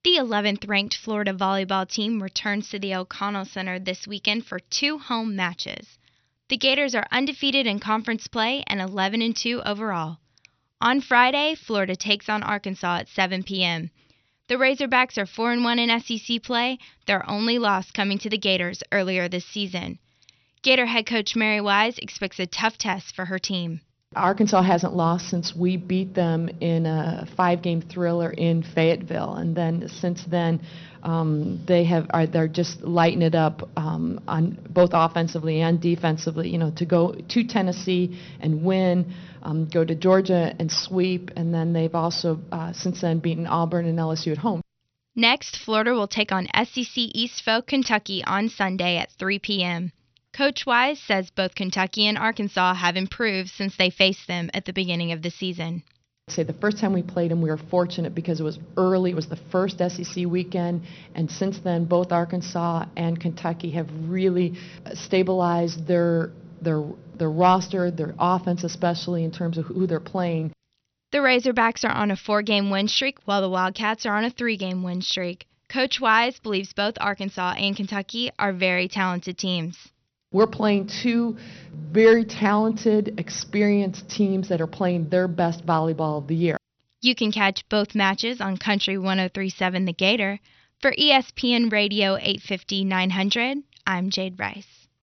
The 11th ranked Florida volleyball team returns to the O'Connell Center this weekend for 2 home matches. The Gators are undefeated in conference play and 11-2 overall. On Friday, Florida takes on Arkansas at 7 p.m. The Razorbacks are 4-1 in SEC play, their only loss coming to the Gators earlier this season. Gator head coach Mary Wise expects a tough test for her team. Arkansas hasn't lost since we beat them in a 5-game thriller in Fayetteville, and then since then they're just lighting it up on both offensively and defensively. You know, to go to Tennessee and win, go to Georgia and sweep, and then they've also since then beaten Auburn and LSU at home. Next, Florida will take on SEC East foe Kentucky on Sunday at 3 p.m. Coach Wise says both Kentucky and Arkansas have improved since they faced them at the beginning of the season. I'd say the first time we played them, we were fortunate because it was early. It was the first SEC weekend, and since then, both Arkansas and Kentucky have really stabilized their roster, their offense, especially in terms of who they're playing. The Razorbacks are on a 4-game win streak, while the Wildcats are on a 3-game win streak. Coach Wise believes both Arkansas and Kentucky are very talented teams. We're playing 2 very talented, experienced teams that are playing their best volleyball of the year. You can catch both matches on Country 103.7 The Gator. For ESPN Radio 850-900, I'm Jade Rice.